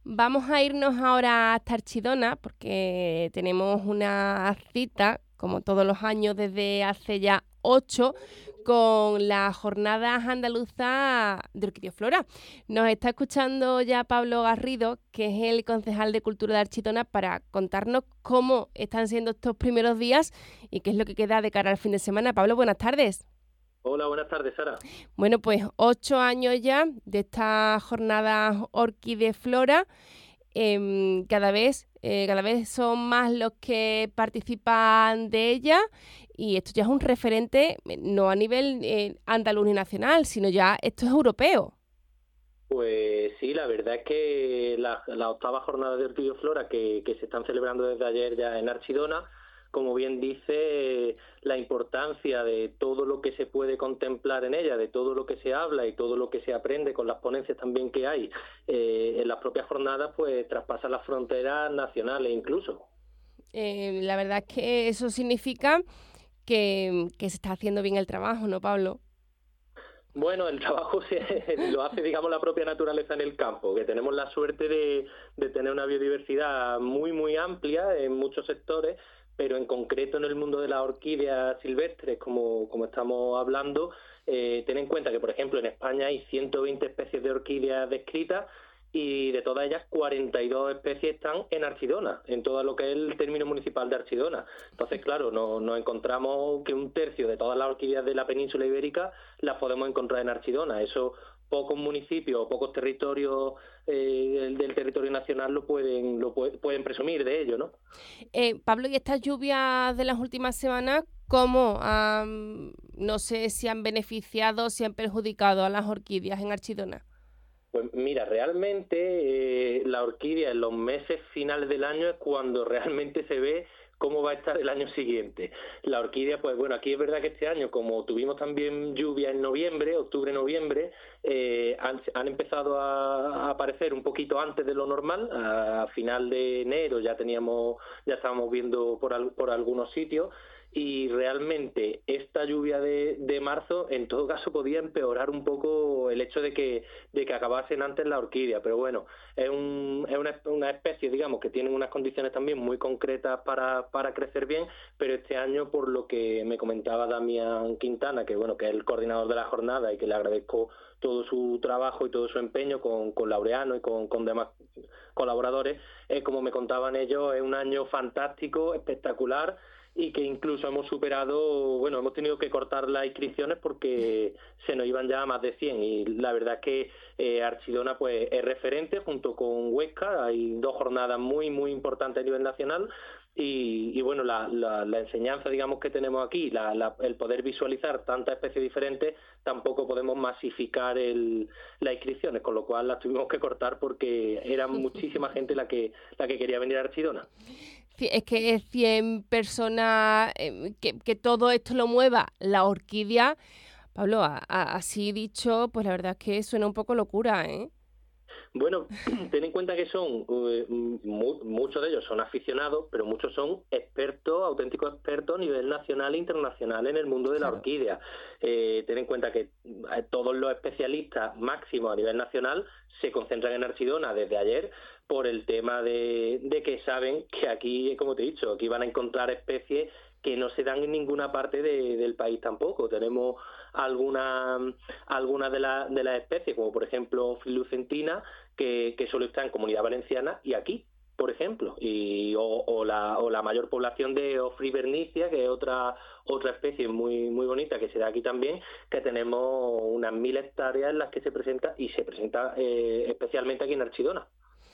Vamos a irnos ahora hasta Archidona porque tenemos una cita, como todos los años desde hace ya 8, con las jornadas andaluzas de Orquidioflora. Nos está escuchando ya Pablo Garrido, que es el concejal de Cultura de Archidona, para contarnos cómo están siendo estos primeros días y qué es lo que queda de cara al fin de semana. Pablo, buenas tardes. Hola, buenas tardes, Sara. Bueno, pues 8 años ya de estas jornadas Orquideflora. Cada vez son más los que participan de ella y esto ya es un referente no a nivel andaluz ni nacional, sino ya esto es europeo. Pues sí, la verdad es que la octava jornada de Orquidioflora que se están celebrando desde ayer ya en Archidona, como bien dice, la importancia de todo lo que se puede contemplar en ella, de todo lo que se habla y todo lo que se aprende con las ponencias también que hay en las propias jornadas, pues traspasa las fronteras nacionales incluso. La verdad es que eso significa que se está haciendo bien el trabajo, ¿no, Pablo? Bueno, el trabajo lo hace, digamos, la propia naturaleza en el campo, que tenemos la suerte de tener una biodiversidad muy, muy amplia en muchos sectores, pero en concreto en el mundo de las orquídeas silvestres, como estamos hablando, ten en cuenta que, por ejemplo, en España hay 120 especies de orquídeas descritas y de todas ellas 42 especies están en Archidona, en todo lo que es el término municipal de Archidona. Entonces, claro, nos encontramos que un tercio de todas las orquídeas de la península ibérica las podemos encontrar en Archidona. Eso pocos municipios o pocos territorios del territorio nacional pueden presumir de ello, ¿no? Pablo, ¿y estas lluvias de las últimas semanas, cómo no sé si han beneficiado, si han perjudicado a las orquídeas en Archidona? Pues mira, realmente la orquídea en los meses finales del año es cuando realmente se ve cómo va a estar el año siguiente. La orquídea, pues bueno, aquí es verdad que este año, como tuvimos también lluvia en noviembre, octubre-noviembre, han empezado a aparecer un poquito antes de lo normal. A final de enero ya estábamos viendo por algunos sitios, y realmente esta lluvia de marzo en todo caso podía empeorar un poco el hecho de que acabasen antes la orquídea, pero bueno, una especie, digamos, que tiene unas condiciones también muy concretas para crecer bien, pero este año, por lo que me comentaba Damián Quintana, que bueno, que es el coordinador de la jornada y que le agradezco todo su trabajo y todo su empeño con Laureano y con demás colaboradores, como me contaban ellos, es un año fantástico, espectacular, y que incluso hemos tenido que cortar las inscripciones porque se nos iban ya a más de 100, y la verdad es que Archidona pues es referente junto con Huesca. Hay dos jornadas muy muy importantes a nivel nacional, y bueno, la enseñanza, digamos, que tenemos aquí, el poder visualizar tantas especies diferentes, tampoco podemos masificar las inscripciones, con lo cual las tuvimos que cortar porque era muchísima gente la que quería venir a Archidona. Es que es 100 personas, que todo esto lo mueva la orquídea. Pablo, así dicho, pues la verdad es que suena un poco locura, ¿eh? Bueno, ten en cuenta que son muchos de ellos son aficionados, pero muchos son expertos, auténticos expertos a nivel nacional e internacional en el mundo de la Claro. orquídea. Ten en cuenta que todos los especialistas máximos a nivel nacional se concentran en Archidona desde ayer, por el tema de que saben que aquí, como te he dicho, aquí van a encontrar especies que no se dan en ninguna parte del país tampoco. Tenemos algunas de las especies, como por ejemplo Filucentina, que solo está en Comunidad Valenciana y aquí, por ejemplo, o la mayor población de Ofribernicia, que es otra especie muy muy bonita que se da aquí también, que tenemos unas 1000 hectáreas en las que se presenta especialmente aquí en Archidona.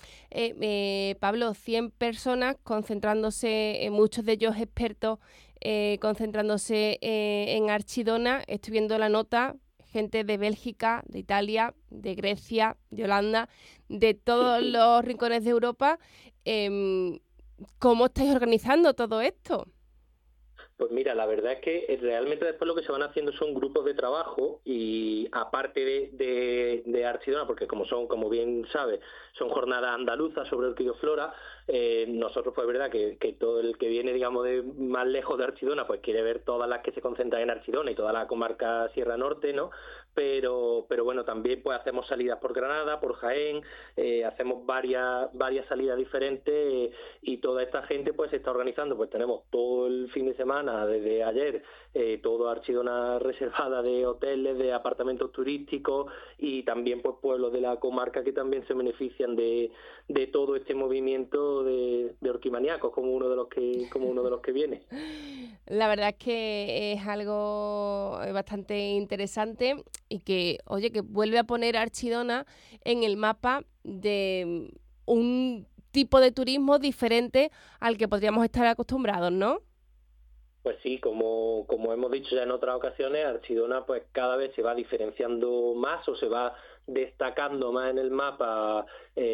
Pablo, 100 personas concentrándose, muchos de ellos expertos, concentrándose en Archidona. Estoy viendo la nota, gente de Bélgica, de Italia, de Grecia, de Holanda, de todos los rincones de Europa. Em, ¿Cómo estáis organizando todo esto? Pues mira, la verdad es que realmente después lo que se van haciendo son grupos de trabajo, y aparte de Archidona, porque como bien sabes, son jornadas andaluzas sobre orquidoflora. Nosotros pues es verdad que todo el que viene, digamos, de más lejos de Archidona, pues quiere ver todas las que se concentran en Archidona y toda la comarca Sierra Norte, ¿no? pero bueno, también pues hacemos salidas por Granada, por Jaén, hacemos varias salidas diferentes, y toda esta gente pues se está organizando. Pues tenemos todo el fin de semana, desde ayer, todo Archidona reservada de hoteles, de apartamentos turísticos, y también pues pueblos de la comarca que también se benefician de todo este movimiento de orquimaníacos, como uno de los que viene. La verdad es que es algo bastante interesante y que, oye, que vuelve a poner a Archidona en el mapa de un tipo de turismo diferente al que podríamos estar acostumbrados, ¿no? Pues sí, como hemos dicho ya en otras ocasiones, Archidona pues cada vez se va diferenciando más, o se va destacando más en el mapa,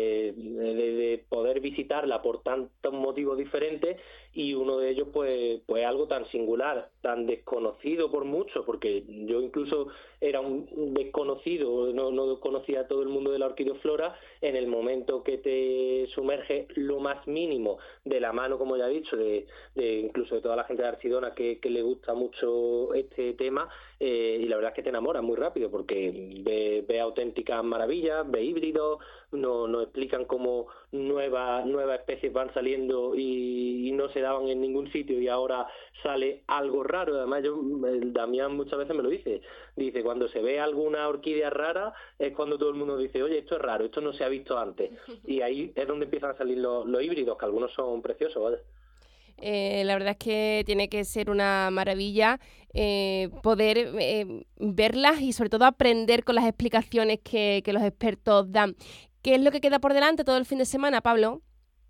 de poder visitarla por tantos motivos diferentes, y uno de ellos pues algo tan singular, tan desconocido por muchos, porque yo incluso era un desconocido, no conocía a todo el mundo de la orquidioflora. En el momento que te sumerge lo más mínimo, de la mano, como ya he dicho, de incluso de toda la gente de Archidona que le gusta mucho este tema, y la verdad es que te enamoras muy rápido, porque ve auténticas maravillas, ve híbridos, nos explican cómo nuevas especies van saliendo y no se daban en ningún sitio, y ahora sale algo raro. Además, el Damián muchas veces me lo dice, cuando se ve alguna orquídea rara es cuando todo el mundo dice, oye, esto es raro, esto no se ha visto antes, y ahí es donde empiezan a salir los híbridos, que algunos son preciosos, ¿vale? La verdad es que tiene que ser una maravilla poder verlas y sobre todo aprender con las explicaciones que los expertos dan. ¿Qué es lo que queda por delante todo el fin de semana, Pablo?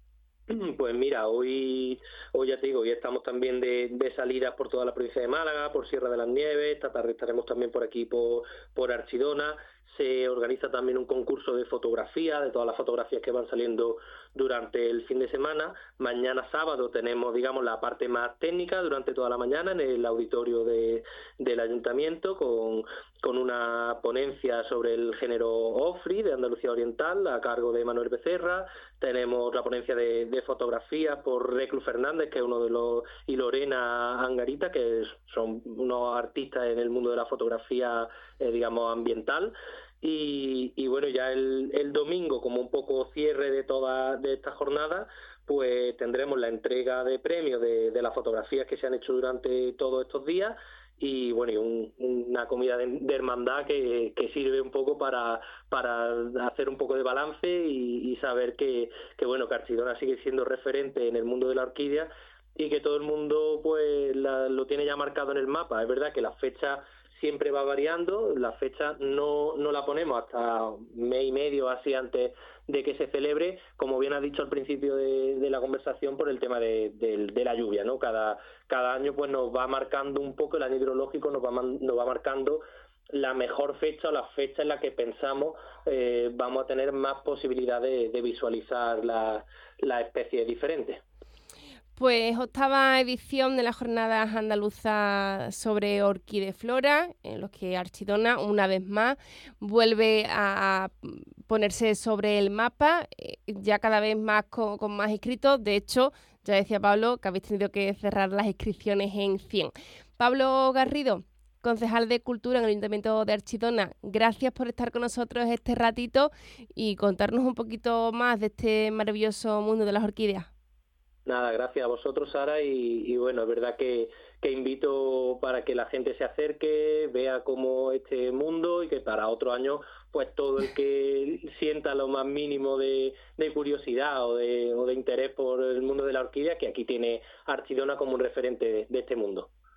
Pues mira, hoy ya te digo, hoy estamos también de salidas por toda la provincia de Málaga, por Sierra de las Nieves. Esta tarde estaremos también por aquí, por Archidona. Se organiza también un concurso de fotografía, de todas las fotografías que van saliendo durante el fin de semana. Mañana sábado tenemos, digamos, la parte más técnica durante toda la mañana en el auditorio del ayuntamiento, con una ponencia sobre el género OFRI de Andalucía Oriental a cargo de Manuel Becerra. Tenemos la ponencia de fotografía por Reclus Fernández, que es uno de los, y Lorena Angarita, que son unos artistas en el mundo de la fotografía, digamos, ambiental. Y bueno, ya el domingo, como un poco cierre de esta jornada, pues tendremos la entrega de premios de las fotografías que se han hecho durante todos estos días, y bueno, una comida de hermandad que sirve un poco para hacer un poco de balance, y saber que bueno, que Archidona sigue siendo referente en el mundo de la orquídea, y que todo el mundo pues lo tiene ya marcado en el mapa. Es verdad que la fecha siempre va variando, la fecha no la ponemos hasta mes y medio así antes de que se celebre, como bien has dicho al principio de la conversación, por el tema de la lluvia, ¿no? Cada año pues nos va marcando un poco, el año hidrológico nos va marcando la mejor fecha, o la fecha en la que pensamos vamos a tener más posibilidad de visualizar las especies diferentes. Pues octava edición de las jornadas andaluzas sobre orquideflora, en los que Archidona, una vez más, vuelve a ponerse sobre el mapa, ya cada vez más con más inscritos. De hecho, ya decía Pablo que habéis tenido que cerrar las inscripciones en 100. Pablo Garrido, concejal de Cultura en el Ayuntamiento de Archidona, gracias por estar con nosotros este ratito y contarnos un poquito más de este maravilloso mundo de las orquídeas. Nada, gracias a vosotros, Sara, y bueno, es verdad que invito para que la gente se acerque, vea cómo este mundo, y que para otro año pues todo el que sienta lo más mínimo de curiosidad o de interés por el mundo de la orquídea, que aquí tiene Archidona como un referente de este mundo.